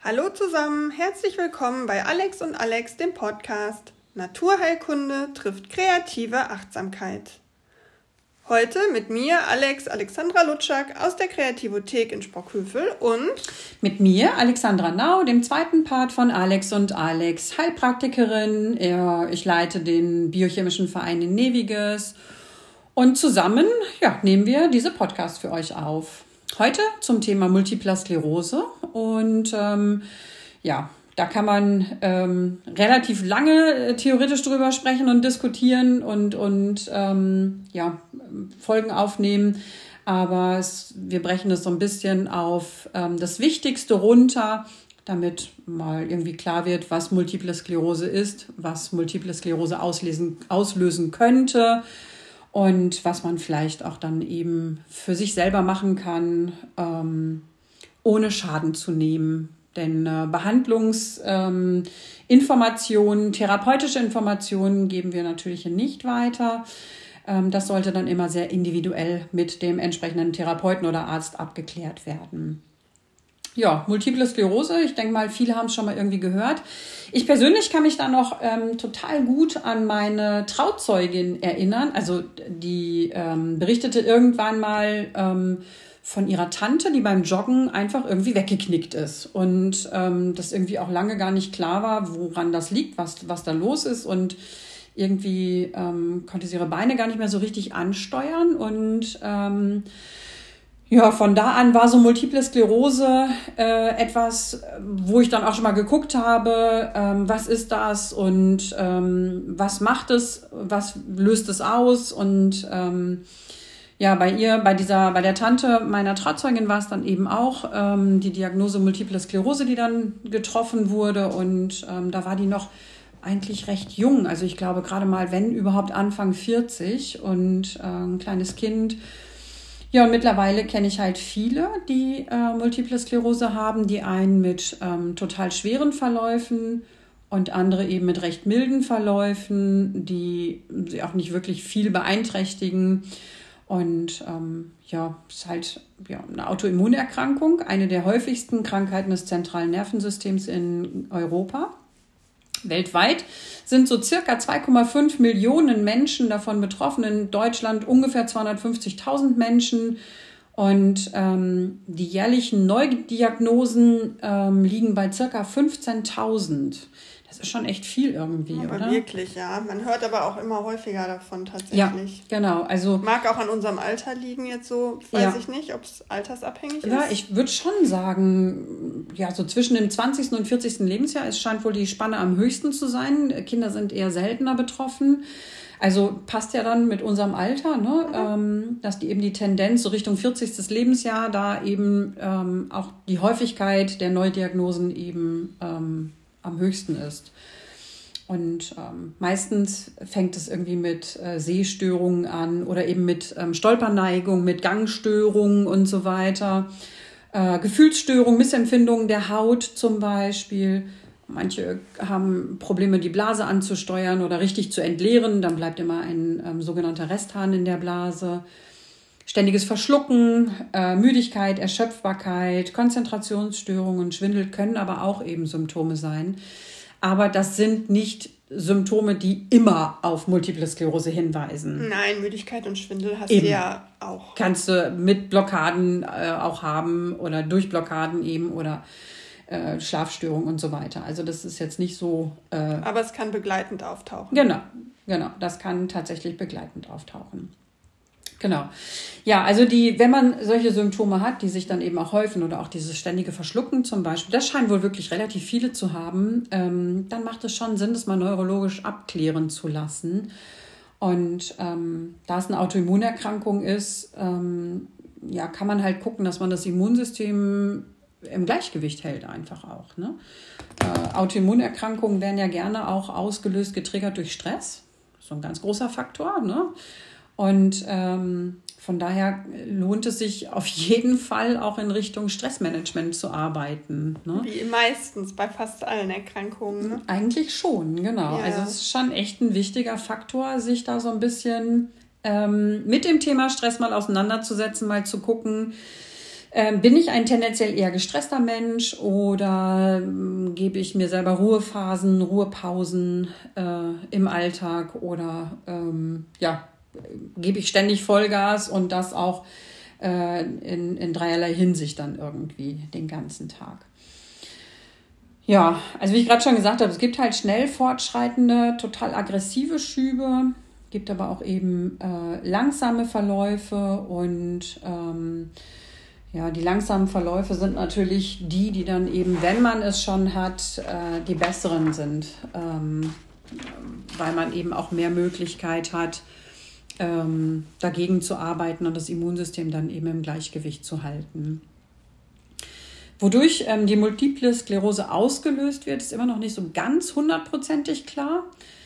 Hallo zusammen, herzlich willkommen bei Alex und Alex, dem Podcast Naturheilkunde trifft kreative Achtsamkeit. Heute mit mir, Alexandra Lutschak aus der Kreativothek in Sprockhövel und mit mir, Alexandra Nau, dem zweiten Part von Alex und Alex, Heilpraktikerin. Ich leite den biochemischen Verein in Neviges und zusammen nehmen wir diese Podcast für euch auf. Heute zum Thema Multipler Sklerose und da kann man relativ lange theoretisch drüber sprechen und diskutieren und Folgen aufnehmen. Aber wir brechen es so ein bisschen auf das Wichtigste runter, damit mal irgendwie klar wird, was Multiple Sklerose ist, was Multiple Sklerose auslösen könnte und was man vielleicht auch dann eben für sich selber machen kann, ohne Schaden zu nehmen. Denn Behandlungsinformationen, therapeutische Informationen geben wir natürlich hier nicht weiter. Das sollte dann immer sehr individuell mit dem entsprechenden Therapeuten oder Arzt abgeklärt werden. Ja, Multiple Sklerose, ich denke mal, viele haben es schon mal irgendwie gehört. Ich persönlich kann mich da noch total gut an meine Trauzeugin erinnern. Also die berichtete irgendwann mal von ihrer Tante, die beim Joggen einfach irgendwie weggeknickt ist. Und das irgendwie auch lange gar nicht klar war, woran das liegt, was da los ist. Und irgendwie konnte sie ihre Beine gar nicht mehr so richtig ansteuern. Und von da an war so Multiple Sklerose etwas, wo ich dann auch schon mal geguckt habe, was ist das und was macht es, was löst es aus und bei der Tante meiner Trauzeugin war es dann eben auch die Diagnose Multiple Sklerose, die dann getroffen wurde und da war die noch eigentlich recht jung, also ich glaube gerade mal, wenn überhaupt Anfang 40 und ein kleines Kind. Ja, und mittlerweile kenne ich halt viele, die Multiple Sklerose haben, die einen mit total schweren Verläufen und andere eben mit recht milden Verläufen, die sie auch nicht wirklich viel beeinträchtigen. Und es ist halt eine Autoimmunerkrankung, eine der häufigsten Krankheiten des zentralen Nervensystems in Europa. Weltweit sind so circa 2,5 Millionen Menschen davon betroffen, in Deutschland ungefähr 250.000 Menschen. Und die jährlichen Neudiagnosen liegen bei circa 15.000. Das ist schon echt viel irgendwie, aber oder? Wirklich, ja. Man hört aber auch immer häufiger davon tatsächlich. Ja, genau. Also, mag auch an unserem Alter liegen jetzt so, weiß ich nicht, ob es altersabhängig ist. Ja, ich würde schon sagen, so zwischen dem 20. und 40. Lebensjahr, es scheint wohl die Spanne am höchsten zu sein. Kinder sind eher seltener betroffen. Also passt ja dann mit unserem Alter, ne? Dass die Tendenz so Richtung 40. Lebensjahr da eben auch die Häufigkeit der Neudiagnosen eben am höchsten ist. Und meistens fängt es irgendwie mit Sehstörungen an oder eben mit Stolperneigung, mit Gangstörungen und so weiter. Gefühlsstörungen, Missempfindungen der Haut zum Beispiel. Manche haben Probleme, die Blase anzusteuern oder richtig zu entleeren. Dann bleibt immer ein sogenannter Resthahn in der Blase. Ständiges Verschlucken, Müdigkeit, Erschöpfbarkeit, Konzentrationsstörungen, Schwindel können aber auch eben Symptome sein. Aber das sind nicht Symptome, die immer auf Multiple Sklerose hinweisen. Nein, Müdigkeit und Schwindel hast du ja auch. Kannst du mit Blockaden auch haben oder durch Blockaden eben oder Schlafstörungen und so weiter. Also das ist jetzt nicht so... aber es kann begleitend auftauchen. Genau. Das kann tatsächlich begleitend auftauchen. Genau. Ja, also wenn man solche Symptome hat, die sich dann eben auch häufen oder auch dieses ständige Verschlucken zum Beispiel, das scheinen wohl wirklich relativ viele zu haben, dann macht es schon Sinn, das mal neurologisch abklären zu lassen. Und da es eine Autoimmunerkrankung ist, kann man halt gucken, dass man das Immunsystem im Gleichgewicht hält einfach auch. Ne? Autoimmunerkrankungen werden ja gerne auch ausgelöst, getriggert durch Stress. So ein ganz großer Faktor, ne? Und von daher lohnt es sich auf jeden Fall auch in Richtung Stressmanagement zu arbeiten. Ne? Wie meistens bei fast allen Erkrankungen. Ne? Eigentlich schon, genau. Ja. Also es ist schon echt ein wichtiger Faktor, sich da so ein bisschen mit dem Thema Stress mal auseinanderzusetzen, mal zu gucken, Bin ich ein tendenziell eher gestresster Mensch oder gebe ich mir selber Ruhephasen, Ruhepausen im Alltag oder gebe ich ständig Vollgas und das auch in dreierlei Hinsicht dann irgendwie den ganzen Tag. Ja, also wie ich gerade schon gesagt habe, es gibt halt schnell fortschreitende, total aggressive Schübe, gibt aber auch eben langsame Verläufe und die langsamen Verläufe sind natürlich die dann eben, wenn man es schon hat, die besseren sind, weil man eben auch mehr Möglichkeit hat, dagegen zu arbeiten und das Immunsystem dann eben im Gleichgewicht zu halten. Wodurch die Multiple Sklerose ausgelöst wird, ist immer noch nicht so ganz 100%ig klar.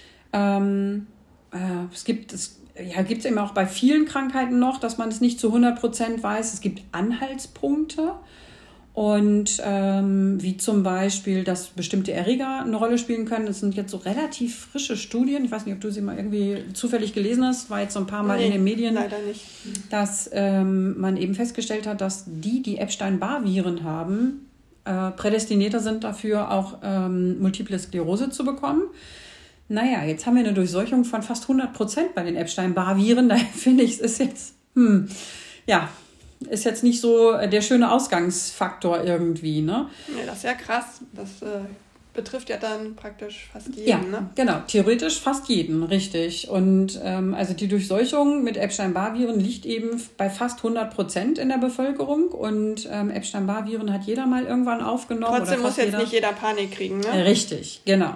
Es gibt es eben auch bei vielen Krankheiten noch, dass man es nicht zu 100% weiß. Es gibt Anhaltspunkte und wie zum Beispiel, dass bestimmte Erreger eine Rolle spielen können. Das sind jetzt so relativ frische Studien. Ich weiß nicht, ob du sie mal irgendwie zufällig gelesen hast. War jetzt so ein paar Mal in den Medien, leider nicht. Dass man eben festgestellt hat, dass die Epstein-Barr-Viren haben, prädestinierter sind dafür, auch Multiple Sklerose zu bekommen. Naja, jetzt haben wir eine Durchseuchung von fast 100% bei den Epstein-Barr-Viren. Daher finde ich, es ist jetzt, ist jetzt nicht so der schöne Ausgangsfaktor irgendwie, ne? Ja, das ist ja krass. Das betrifft ja dann praktisch fast jeden, ja, ne? Genau, theoretisch fast jeden, richtig. Und also die Durchseuchung mit Epstein-Barr-Viren liegt eben bei fast 100% in der Bevölkerung. Und Epstein-Barr-Viren hat jeder mal irgendwann aufgenommen. Trotzdem muss jetzt nicht jeder Panik kriegen, ne? Richtig, genau.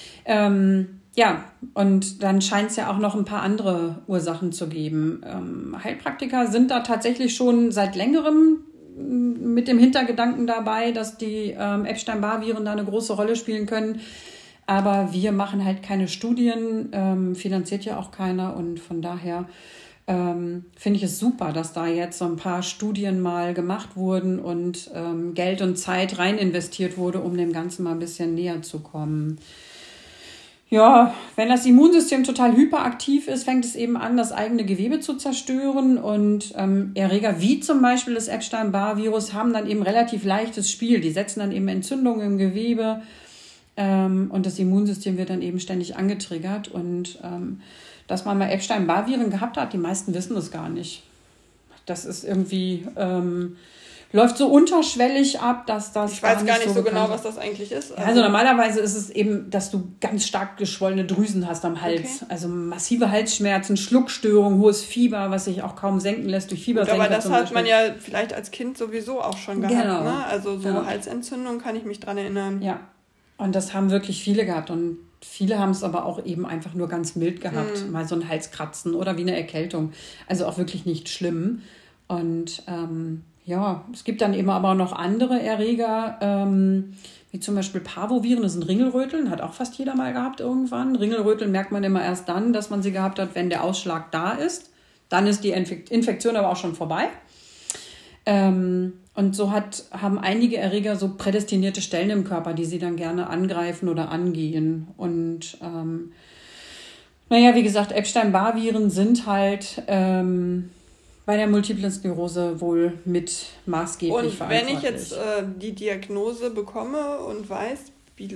Und dann scheint es ja auch noch ein paar andere Ursachen zu geben. Heilpraktiker sind da tatsächlich schon seit längerem mit dem Hintergedanken dabei, dass die Epstein-Barr-Viren da eine große Rolle spielen können. Aber wir machen halt keine Studien, finanziert ja auch keiner. Und von daher finde ich es super, dass da jetzt so ein paar Studien mal gemacht wurden und Geld und Zeit rein investiert wurde, um dem Ganzen mal ein bisschen näher zu kommen. Ja, wenn das Immunsystem total hyperaktiv ist, fängt es eben an, das eigene Gewebe zu zerstören und Erreger wie zum Beispiel das Epstein-Barr-Virus haben dann eben relativ leichtes Spiel. Die setzen dann eben Entzündungen im Gewebe und das Immunsystem wird dann eben ständig angetriggert und dass man mal Epstein-Barr-Viren gehabt hat, die meisten wissen das gar nicht. Das ist irgendwie... läuft so unterschwellig ab, dass das ich weiß gar nicht so genau, was das eigentlich ist. Also normalerweise ist es eben, dass du ganz stark geschwollene Drüsen hast am Hals. Okay. Also massive Halsschmerzen, Schluckstörungen, hohes Fieber, was sich auch kaum senken lässt durch Fiebersenker. Aber das hat man ja vielleicht als Kind sowieso auch schon gehabt. Genau. Ne? Also so Halsentzündung kann ich mich dran erinnern. Ja, und das haben wirklich viele gehabt. Und viele haben es aber auch eben einfach nur ganz mild gehabt. Mal so ein Halskratzen oder wie eine Erkältung. Also auch wirklich nicht schlimm. Und es gibt dann eben aber auch noch andere Erreger, wie zum Beispiel Parvoviren, das sind Ringelröteln, hat auch fast jeder mal gehabt irgendwann. Ringelröteln merkt man immer erst dann, dass man sie gehabt hat, wenn der Ausschlag da ist. Dann ist die Infektion aber auch schon vorbei. Und so haben einige Erreger so prädestinierte Stellen im Körper, die sie dann gerne angreifen oder angehen. Und wie gesagt, Epstein-Barr-Viren sind halt... bei der Multiplen Sklerose wohl mit maßgeblich verantwortlich. Und wenn ich jetzt die Diagnose bekomme und weiß, wie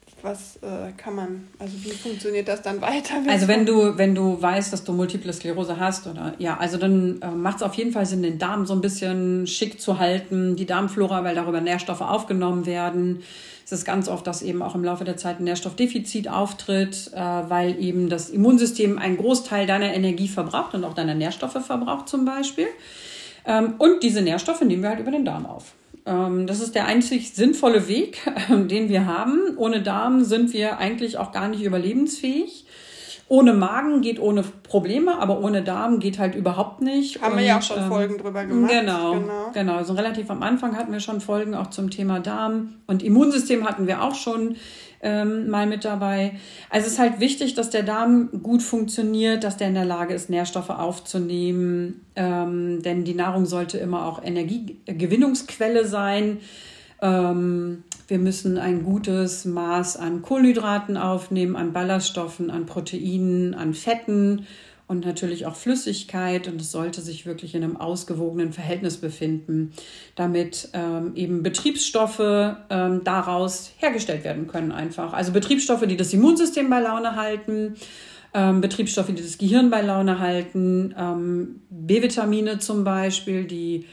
funktioniert das dann weiter? Also wenn du weißt, dass du Multiple Sklerose hast, dann macht es auf jeden Fall Sinn, den Darm so ein bisschen schick zu halten, die Darmflora, weil darüber Nährstoffe aufgenommen werden. Es ist ganz oft, dass eben auch im Laufe der Zeit ein Nährstoffdefizit auftritt, weil eben das Immunsystem einen Großteil deiner Energie verbraucht und auch deiner Nährstoffe verbraucht zum Beispiel. Und diese Nährstoffe nehmen wir halt über den Darm auf. Das ist der einzig sinnvolle Weg, den wir haben. Ohne Darm sind wir eigentlich auch gar nicht überlebensfähig. Ohne Magen geht ohne Probleme, aber ohne Darm geht halt überhaupt nicht. Haben wir ja auch schon Folgen drüber gemacht. Genau. Also relativ am Anfang hatten wir schon Folgen auch zum Thema Darm. Und Immunsystem hatten wir auch schon mal mit dabei. Also es ist halt wichtig, dass der Darm gut funktioniert, dass der in der Lage ist, Nährstoffe aufzunehmen. Denn die Nahrung sollte immer auch Energiegewinnungsquelle sein. Wir müssen ein gutes Maß an Kohlenhydraten aufnehmen, an Ballaststoffen, an Proteinen, an Fetten und natürlich auch Flüssigkeit, und es sollte sich wirklich in einem ausgewogenen Verhältnis befinden, damit eben Betriebsstoffe daraus hergestellt werden können einfach. Also Betriebsstoffe, die das Immunsystem bei Laune halten, Betriebsstoffe, die das Gehirn bei Laune halten, B-Vitamine zum Beispiel, die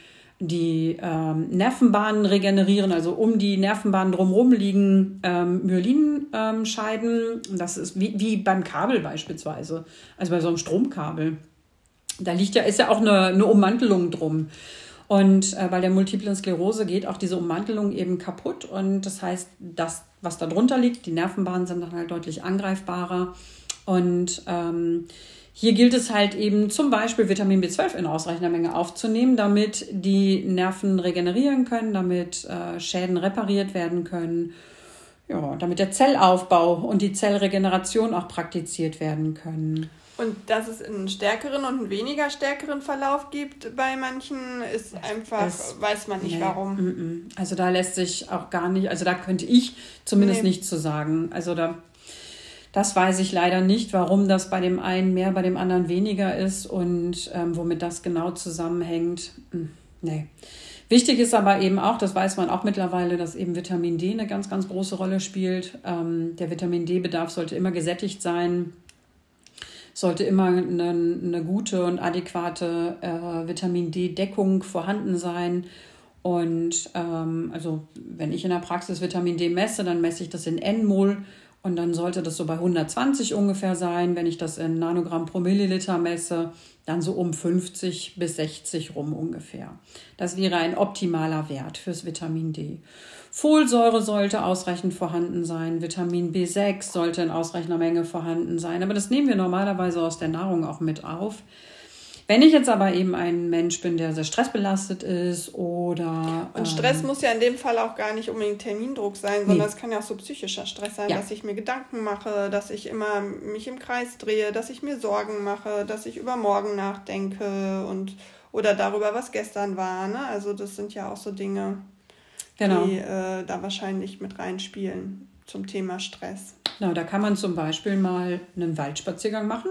Nervenbahnen regenerieren, also um die Nervenbahnen drumherum liegen Myelinscheiden. Das ist wie beim Kabel beispielsweise, also bei so einem Stromkabel. Da ist ja auch eine Ummantelung drum. Und bei der multiplen Sklerose geht auch diese Ummantelung eben kaputt. Und das heißt, das, was da drunter liegt, die Nervenbahnen sind dann halt deutlich angreifbarer. Und hier gilt es halt eben zum Beispiel Vitamin B12 in ausreichender Menge aufzunehmen, damit die Nerven regenerieren können, damit Schäden repariert werden können, ja, damit der Zellaufbau und die Zellregeneration auch praktiziert werden können. Und dass es einen stärkeren und einen weniger stärkeren Verlauf gibt bei manchen, ist einfach, weiß man nicht warum. Also da lässt sich auch gar nicht, also da könnte ich zumindest nichts zu sagen. Also das weiß ich leider nicht, warum das bei dem einen mehr, bei dem anderen weniger ist und womit das genau zusammenhängt. Nee. Wichtig ist aber eben auch, das weiß man auch mittlerweile, dass eben Vitamin D eine ganz, ganz große Rolle spielt. Der Vitamin D-Bedarf sollte immer gesättigt sein, sollte immer eine gute und adäquate Vitamin D-Deckung vorhanden sein. Und also wenn ich in der Praxis Vitamin D messe, dann messe ich das in Nmol. Und dann sollte das so bei 120 ungefähr sein. Wenn ich das in Nanogramm pro Milliliter messe, dann so um 50 bis 60 rum ungefähr. Das wäre ein optimaler Wert fürs Vitamin D. Folsäure sollte ausreichend vorhanden sein. Vitamin B6 sollte in ausreichender Menge vorhanden sein. Aber das nehmen wir normalerweise aus der Nahrung auch mit auf. Wenn ich jetzt aber eben ein Mensch bin, der sehr stressbelastet ist oder... Und Stress muss ja in dem Fall auch gar nicht unbedingt Termindruck sein, sondern es kann ja auch so psychischer Stress sein, dass ich mir Gedanken mache, dass ich immer mich im Kreis drehe, dass ich mir Sorgen mache, dass ich über morgen nachdenke oder darüber, was gestern war. Ne? Also das sind ja auch so Dinge, die da wahrscheinlich mit reinspielen zum Thema Stress. Genau, da kann man zum Beispiel mal einen Waldspaziergang machen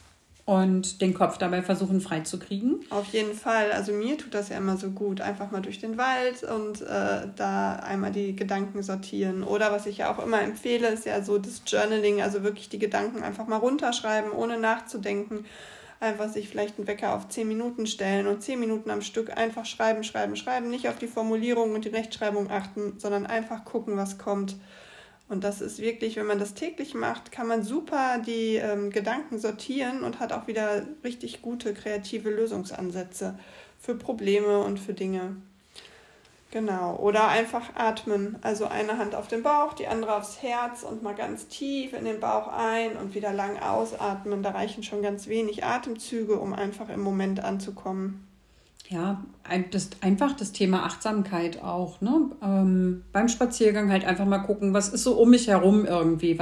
und den Kopf dabei versuchen freizukriegen. Auf jeden Fall. Also mir tut das ja immer so gut. Einfach mal durch den Wald und da einmal die Gedanken sortieren. Oder was ich ja auch immer empfehle, ist ja so das Journaling. Also wirklich die Gedanken einfach mal runterschreiben, ohne nachzudenken. Einfach sich vielleicht einen Wecker auf 10 Minuten stellen und 10 Minuten am Stück einfach schreiben. Nicht auf die Formulierung und die Rechtschreibung achten, sondern einfach gucken, was kommt. Und das ist wirklich, wenn man das täglich macht, kann man super die Gedanken sortieren und hat auch wieder richtig gute kreative Lösungsansätze für Probleme und für Dinge. Genau. Oder einfach atmen. Also eine Hand auf den Bauch, die andere aufs Herz und mal ganz tief in den Bauch ein und wieder lang ausatmen. Da reichen schon ganz wenig Atemzüge, um einfach im Moment anzukommen. Ja, einfach das Thema Achtsamkeit auch, ne? Beim Spaziergang halt einfach mal gucken, was ist so um mich herum irgendwie,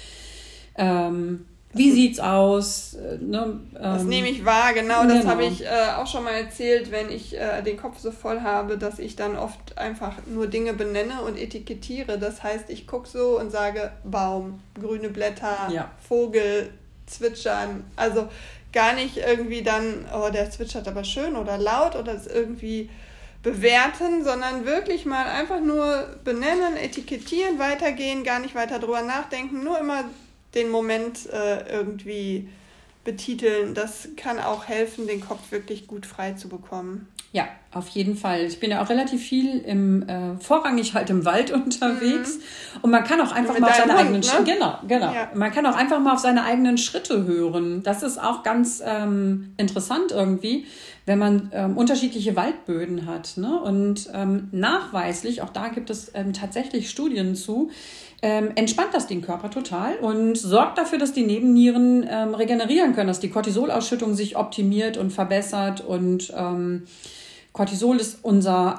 wie sieht's aus? Ne? Das nehme ich wahr, genau, das habe ich auch schon mal erzählt, wenn ich den Kopf so voll habe, dass ich dann oft einfach nur Dinge benenne und etikettiere. Das heißt, ich gucke so und sage Baum, grüne Blätter, Vogel, Zwitschern, also gar nicht irgendwie dann, oh, der zwitschert aber schön oder laut oder das irgendwie bewerten, sondern wirklich mal einfach nur benennen, etikettieren, weitergehen, gar nicht weiter drüber nachdenken, nur immer den Moment irgendwie betiteln. Das kann auch helfen, den Kopf wirklich gut frei zu bekommen. Ja, auf jeden Fall. Ich bin ja auch relativ viel vorrangig halt im Wald unterwegs. Und man kann auch einfach mal auf seine eigenen Schritte, genau. Ja. Man kann auch einfach mal auf seine eigenen Schritte hören. Das ist auch ganz interessant irgendwie, wenn man unterschiedliche Waldböden hat. Ne? Und nachweislich, auch da gibt es tatsächlich Studien zu, entspannt das den Körper total und sorgt dafür, dass die Nebennieren regenerieren können, dass die Cortisolausschüttung sich optimiert und verbessert. Und Cortisol ist unser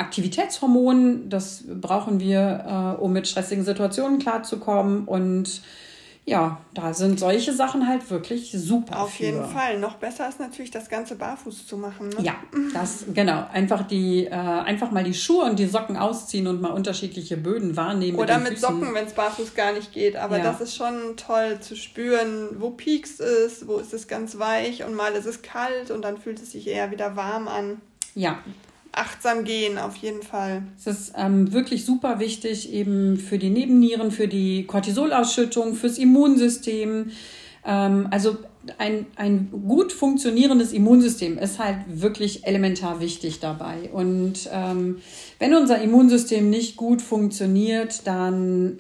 Aktivitätshormon. Das brauchen wir, um mit stressigen Situationen klarzukommen. Und ja, da sind solche Sachen halt wirklich super. Auf jeden Fall. Noch besser ist natürlich, das Ganze barfuß zu machen. Ne? Ja, genau. Einfach mal die Schuhe und die Socken ausziehen und mal unterschiedliche Böden wahrnehmen. Oder mit Socken, wenn es barfuß gar nicht geht. Aber das ist schon toll zu spüren, wo piekst es, wo ist es ganz weich und mal ist es kalt und dann fühlt es sich eher wieder warm an. Ja. Achtsam gehen, auf jeden Fall. Es ist wirklich super wichtig, eben für die Nebennieren, für die Cortisolausschüttung, fürs Immunsystem. Also ein gut funktionierendes Immunsystem ist halt wirklich elementar wichtig dabei. Und wenn unser Immunsystem nicht gut funktioniert, dann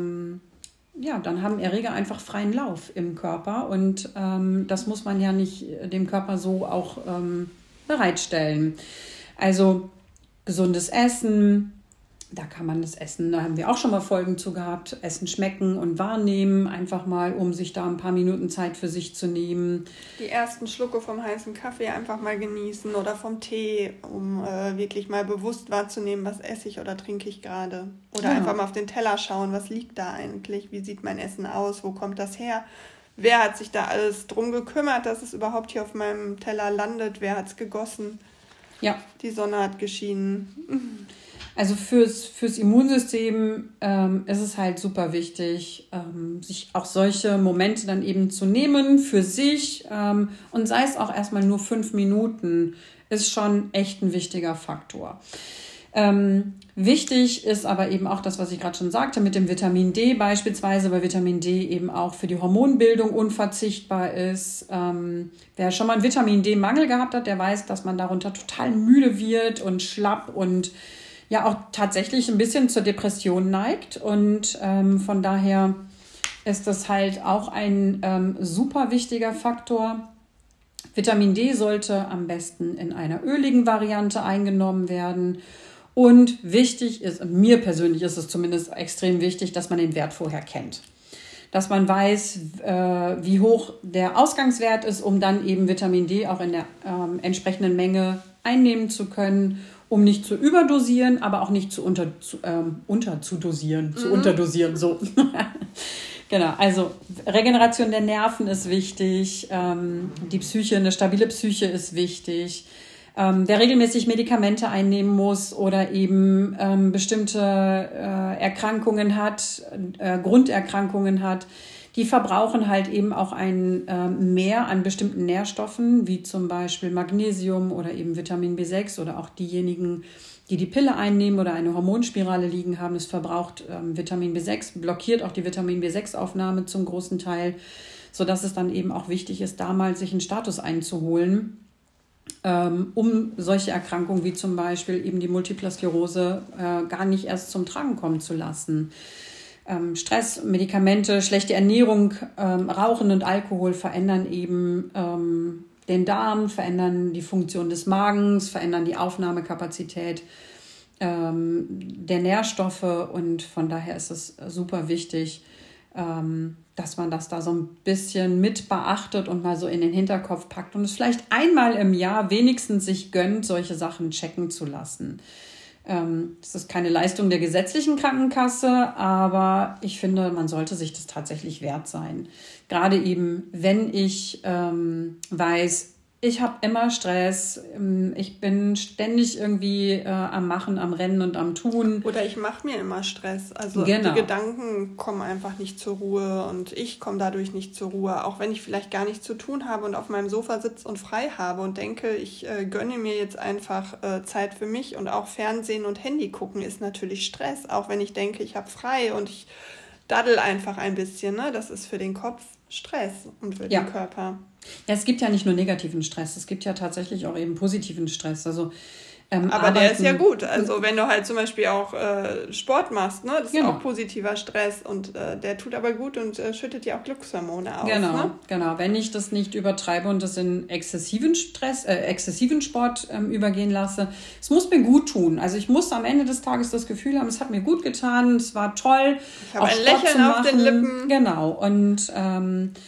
haben Erreger einfach freien Lauf im Körper. Und das muss man ja nicht dem Körper so auch bereitstellen. Also gesundes Essen, da kann man das Essen, da haben wir auch schon mal Folgen zu gehabt, Essen schmecken und wahrnehmen, einfach mal, um sich da ein paar Minuten Zeit für sich zu nehmen. Die ersten Schlucke vom heißen Kaffee einfach mal genießen oder vom Tee, um wirklich mal bewusst wahrzunehmen, was esse ich oder trinke ich gerade. Oder einfach mal auf den Teller schauen, was liegt da eigentlich, wie sieht mein Essen aus, wo kommt das her? Wer hat sich da alles drum gekümmert, dass es überhaupt hier auf meinem Teller landet? Wer hat es gegossen? Ja. Die Sonne hat geschienen. Also fürs Immunsystem ist es halt super wichtig, sich auch solche Momente dann eben zu nehmen für sich. Und sei es auch erstmal nur 5 Minuten, ist schon echt ein wichtiger Faktor. Wichtig ist aber eben auch das, was ich gerade schon sagte, mit dem Vitamin D beispielsweise, weil Vitamin D eben auch für die Hormonbildung unverzichtbar ist. Wer schon mal einen Vitamin D-Mangel gehabt hat, der weiß, dass man darunter total müde wird und schlapp und ja auch tatsächlich ein bisschen zur Depression neigt. Und von daher ist das halt auch ein super wichtiger Faktor. Vitamin D sollte am besten in einer öligen Variante eingenommen werden. Und wichtig ist, mir persönlich ist es zumindest extrem wichtig, dass man den Wert vorher kennt. Dass man weiß, wie hoch der Ausgangswert ist, um dann eben Vitamin D auch in der entsprechenden Menge einnehmen zu können, um nicht zu überdosieren, aber auch nicht zu unterdosieren, so. Genau, also Regeneration der Nerven ist wichtig, die Psyche, eine stabile Psyche ist wichtig. Wer regelmäßig Medikamente einnehmen muss oder eben bestimmte Erkrankungen hat, Grunderkrankungen hat, die verbrauchen halt eben auch ein Mehr an bestimmten Nährstoffen, wie zum Beispiel Magnesium oder eben Vitamin B6 oder auch diejenigen, die die Pille einnehmen oder eine Hormonspirale liegen haben. Es verbraucht Vitamin B6, blockiert auch die Vitamin B6-Aufnahme zum großen Teil, sodass es dann eben auch wichtig ist, da mal sich einen Status einzuholen, um solche Erkrankungen wie zum Beispiel eben die Multiple Sklerose gar nicht erst zum Tragen kommen zu lassen. Stress, Medikamente, schlechte Ernährung, Rauchen und Alkohol verändern eben den Darm, verändern die Funktion des Magens, verändern die Aufnahmekapazität der Nährstoffe und von daher ist es super wichtig, dass man das da so ein bisschen mit beachtet und mal so in den Hinterkopf packt und es vielleicht einmal im Jahr wenigstens sich gönnt, solche Sachen checken zu lassen. Das ist keine Leistung der gesetzlichen Krankenkasse, aber ich finde, man sollte sich das tatsächlich wert sein. Gerade eben, wenn ich weiß, ich habe immer Stress, ich bin ständig irgendwie am Machen, am Rennen und am Tun. Oder ich mache mir immer Stress. Also genau. Die Gedanken kommen einfach nicht zur Ruhe und ich komme dadurch nicht zur Ruhe. Auch wenn ich vielleicht gar nichts zu tun habe und auf meinem Sofa sitze und frei habe und denke, ich gönne mir jetzt einfach Zeit für mich und auch Fernsehen und Handy gucken ist natürlich Stress. Auch wenn ich denke, ich habe frei und ich daddel einfach ein bisschen. Ne? Das ist für den Kopf Stress und für den Körper. Ja, es gibt ja nicht nur negativen Stress, es gibt ja tatsächlich auch eben positiven Stress. Also, aber der ist ja gut. Also wenn du halt zum Beispiel auch Sport machst, ne, das ist auch positiver Stress und der tut aber gut und schüttet ja auch Glückshormone aus. Genau. Wenn ich das nicht übertreibe und das in exzessiven Sport übergehen lasse, es muss mir gut tun. Also ich muss am Ende des Tages das Gefühl haben, es hat mir gut getan, es war toll. Ich habe ein Lächeln auf den Lippen. Genau. Und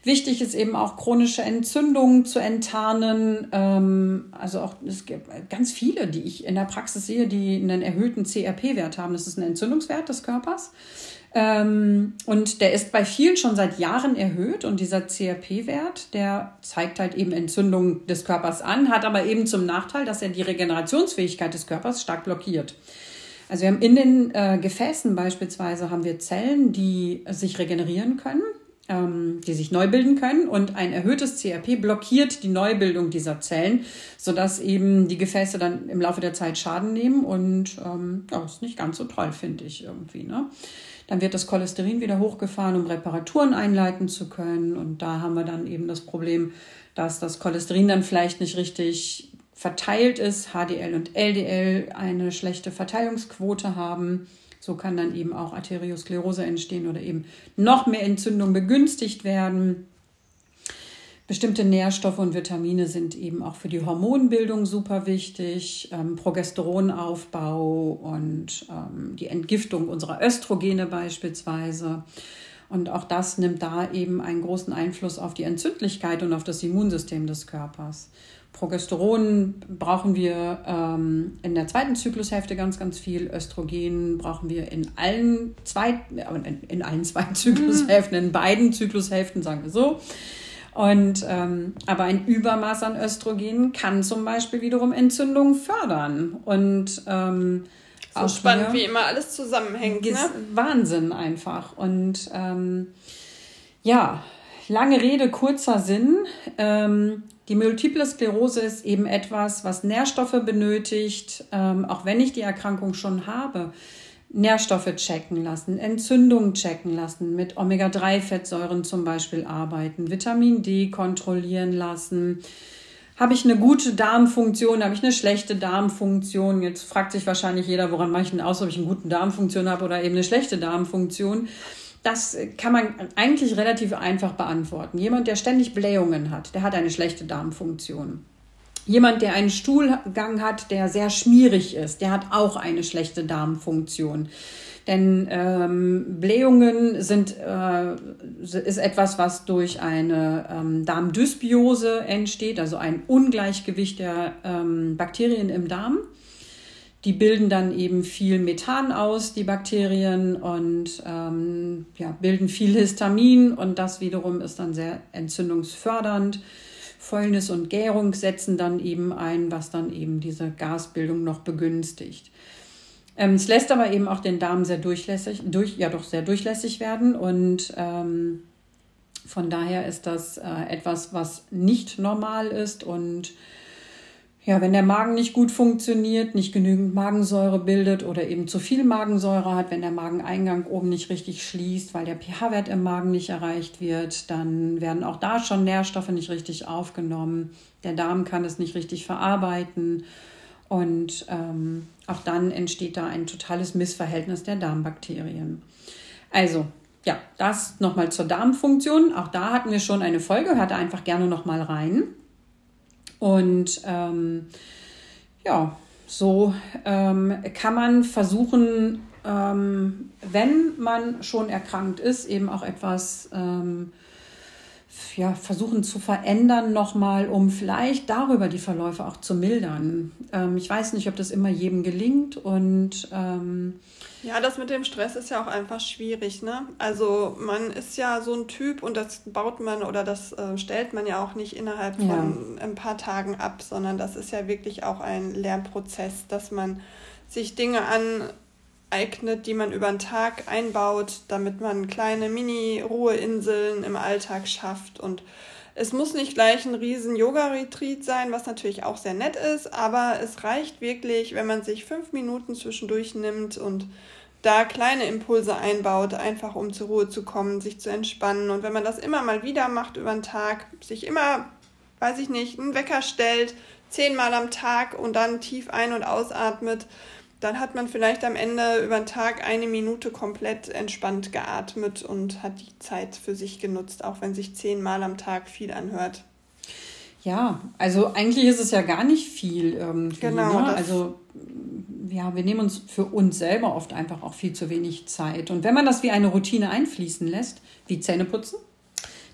Wichtig ist eben auch chronische Entzündungen zu enttarnen. Also auch es gibt ganz viele, die ich in der Praxis sehe, die einen erhöhten CRP-Wert haben. Das ist ein Entzündungswert des Körpers. Und der ist bei vielen schon seit Jahren erhöht. Und dieser CRP-Wert, der zeigt halt eben Entzündungen des Körpers an, hat aber eben zum Nachteil, dass er die Regenerationsfähigkeit des Körpers stark blockiert. Also wir haben in den Gefäßen beispielsweise haben wir Zellen, die sich regenerieren können, die sich neu bilden können, und ein erhöhtes CRP blockiert die Neubildung dieser Zellen, sodass eben die Gefäße dann im Laufe der Zeit Schaden nehmen und ist nicht ganz so toll, finde ich irgendwie, ne? Dann wird das Cholesterin wieder hochgefahren, um Reparaturen einleiten zu können, und da haben wir dann eben das Problem, dass das Cholesterin dann vielleicht nicht richtig verteilt ist, HDL und LDL eine schlechte Verteilungsquote haben. So kann dann eben auch Arteriosklerose entstehen oder eben noch mehr Entzündung begünstigt werden. Bestimmte Nährstoffe und Vitamine sind eben auch für die Hormonbildung super wichtig, Progesteronaufbau und die Entgiftung unserer Östrogene beispielsweise. Und auch das nimmt da eben einen großen Einfluss auf die Entzündlichkeit und auf das Immunsystem des Körpers. Progesteron brauchen wir in der zweiten Zyklushälfte ganz, ganz viel. Östrogen brauchen wir in allen zwei Zyklushälften, in beiden Zyklushälften, sagen wir so. Und aber ein Übermaß an Östrogen kann zum Beispiel wiederum Entzündungen fördern. Und so spannend, wie immer alles zusammenhängt. Ne? Wahnsinn einfach. Und lange Rede, kurzer Sinn. Die Multiple Sklerose ist eben etwas, was Nährstoffe benötigt, auch wenn ich die Erkrankung schon habe. Nährstoffe checken lassen, Entzündungen checken lassen, mit Omega-3-Fettsäuren zum Beispiel arbeiten, Vitamin D kontrollieren lassen. Habe ich eine gute Darmfunktion, habe ich eine schlechte Darmfunktion? Jetzt fragt sich wahrscheinlich jeder, woran mache ich denn aus, ob ich eine gute Darmfunktion habe oder eben eine schlechte Darmfunktion. Das kann man eigentlich relativ einfach beantworten. Jemand, der ständig Blähungen hat, der hat eine schlechte Darmfunktion. Jemand, der einen Stuhlgang hat, der sehr schmierig ist, der hat auch eine schlechte Darmfunktion. Denn Blähungen ist etwas, was durch eine Darmdysbiose entsteht, also ein Ungleichgewicht der Bakterien im Darm. Die bilden dann eben viel Methan aus, die Bakterien, und bilden viel Histamin, und das wiederum ist dann sehr entzündungsfördernd. Fäulnis und Gärung setzen dann eben ein, was dann eben diese Gasbildung noch begünstigt. Es lässt aber eben auch den Darm sehr durchlässig werden, und von daher ist das etwas, was nicht normal ist. Und ja, wenn der Magen nicht gut funktioniert, nicht genügend Magensäure bildet oder eben zu viel Magensäure hat, wenn der Mageneingang oben nicht richtig schließt, weil der pH-Wert im Magen nicht erreicht wird, dann werden auch da schon Nährstoffe nicht richtig aufgenommen. Der Darm kann es nicht richtig verarbeiten, und auch dann entsteht da ein totales Missverhältnis der Darmbakterien. Also, ja, das nochmal zur Darmfunktion. Auch da hatten wir schon eine Folge, hört einfach gerne nochmal rein. Und so kann man versuchen, wenn man schon erkrankt ist, eben auch etwas versuchen zu verändern nochmal, um vielleicht darüber die Verläufe auch zu mildern. Ich weiß nicht, ob das immer jedem gelingt, und das mit dem Stress ist ja auch einfach schwierig, ne? Also man ist ja so ein Typ, und das baut man oder das stellt man ja auch nicht innerhalb von ein paar Tagen ab, sondern das ist ja wirklich auch ein Lernprozess, dass man sich Dinge aneignet, die man über den Tag einbaut, damit man kleine Mini-Ruheinseln im Alltag schafft. Und es muss nicht gleich ein riesen Yoga-Retreat sein, was natürlich auch sehr nett ist, aber es reicht wirklich, wenn man sich 5 Minuten zwischendurch nimmt und da kleine Impulse einbaut, einfach um zur Ruhe zu kommen, sich zu entspannen. Und wenn man das immer mal wieder macht über den Tag, sich immer, einen Wecker stellt, 10-mal am Tag, und dann tief ein- und ausatmet, dann hat man vielleicht am Ende über den Tag 1 Minute komplett entspannt geatmet und hat die Zeit für sich genutzt, auch wenn sich 10-mal am Tag viel anhört. Ja, also eigentlich ist es ja gar nicht viel irgendwie. Genau. Ne? Also wir nehmen uns für uns selber oft einfach auch viel zu wenig Zeit. Und wenn man das wie eine Routine einfließen lässt, wie Zähneputzen,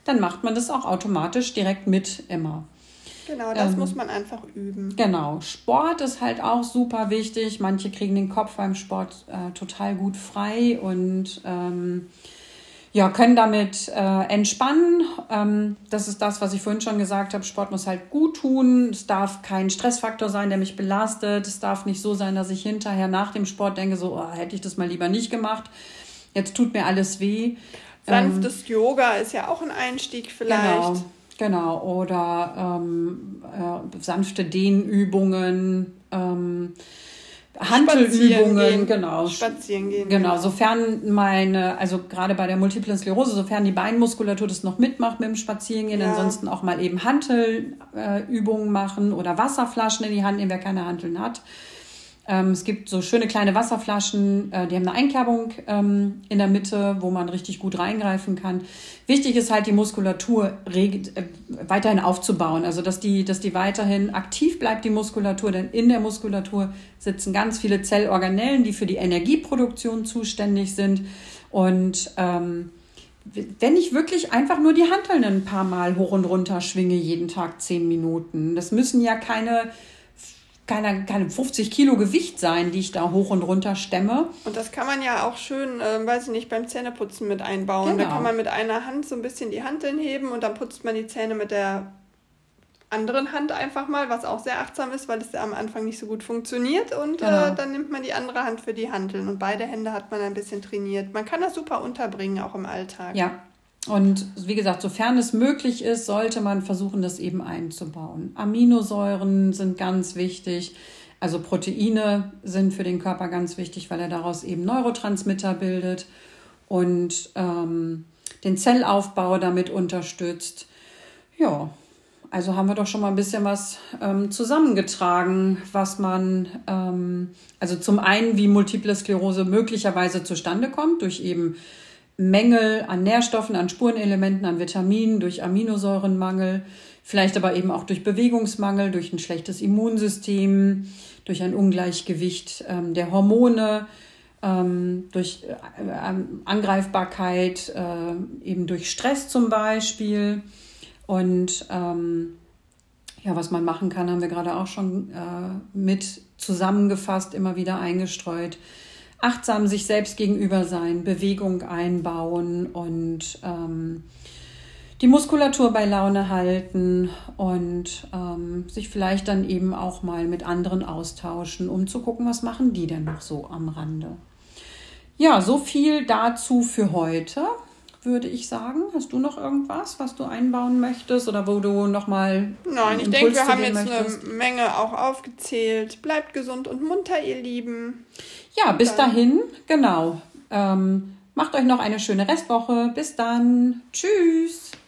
dann macht man das auch automatisch direkt mit immer. Genau, das muss man einfach üben. Genau, Sport ist halt auch super wichtig. Manche kriegen den Kopf beim Sport total gut frei und können damit entspannen. Das ist das, was ich vorhin schon gesagt habe. Sport muss halt gut tun. Es darf kein Stressfaktor sein, der mich belastet. Es darf nicht so sein, dass ich hinterher nach dem Sport denke, hätte ich das mal lieber nicht gemacht. Jetzt tut mir alles weh. Sanftes Yoga ist ja auch ein Einstieg vielleicht. Genau. Oder sanfte Dehnübungen, Hantelübungen, Spazieren gehen. Genau, sofern also gerade bei der Multiplen Sklerose, sofern die Beinmuskulatur das noch mitmacht mit dem Spazierengehen, ansonsten auch mal eben Hantelübungen machen oder Wasserflaschen in die Hand nehmen, wer keine Hanteln hat. Es gibt so schöne kleine Wasserflaschen, die haben eine Einkerbung in der Mitte, wo man richtig gut reingreifen kann. Wichtig ist halt, die Muskulatur weiterhin aufzubauen, also dass die weiterhin aktiv bleibt, die Muskulatur, denn in der Muskulatur sitzen ganz viele Zellorganellen, die für die Energieproduktion zuständig sind. Und wenn ich wirklich einfach nur die Hanteln ein paar Mal hoch und runter schwinge, jeden Tag 10 Minuten, das müssen ja keine 50 Kilo Gewicht sein, die ich da hoch und runter stemme. Und das kann man ja auch schön, beim Zähneputzen mit einbauen. Genau. Da kann man mit einer Hand so ein bisschen die Hanteln heben und dann putzt man die Zähne mit der anderen Hand einfach mal, was auch sehr achtsam ist, weil es am Anfang nicht so gut funktioniert. Und dann nimmt man die andere Hand für die Hanteln und beide Hände hat man ein bisschen trainiert. Man kann das super unterbringen, auch im Alltag. Ja. Und wie gesagt, sofern es möglich ist, sollte man versuchen, das eben einzubauen. Aminosäuren sind ganz wichtig. Also Proteine sind für den Körper ganz wichtig, weil er daraus eben Neurotransmitter bildet und den Zellaufbau damit unterstützt. Ja, also haben wir doch schon mal ein bisschen was zusammengetragen, was man, also zum einen, wie Multiple Sklerose möglicherweise zustande kommt, durch eben Mängel an Nährstoffen, an Spurenelementen, an Vitaminen, durch Aminosäurenmangel, vielleicht aber eben auch durch Bewegungsmangel, durch ein schlechtes Immunsystem, durch ein Ungleichgewicht der Hormone, durch Angreifbarkeit, eben durch Stress zum Beispiel. Und was man machen kann, haben wir gerade auch schon mit zusammengefasst, immer wieder eingestreut. Achtsam sich selbst gegenüber sein, Bewegung einbauen und die Muskulatur bei Laune halten und sich vielleicht dann eben auch mal mit anderen austauschen, um zu gucken, was machen die denn noch so am Rande. Ja, so viel dazu für heute, würde ich sagen. Hast du noch irgendwas, was du einbauen möchtest oder wo du nochmal Nein, ich denke, wir haben jetzt eine Menge auch aufgezählt. Bleibt gesund und munter, ihr Lieben. Ja, bis dahin, genau. Macht euch noch eine schöne Restwoche. Bis dann. Tschüss.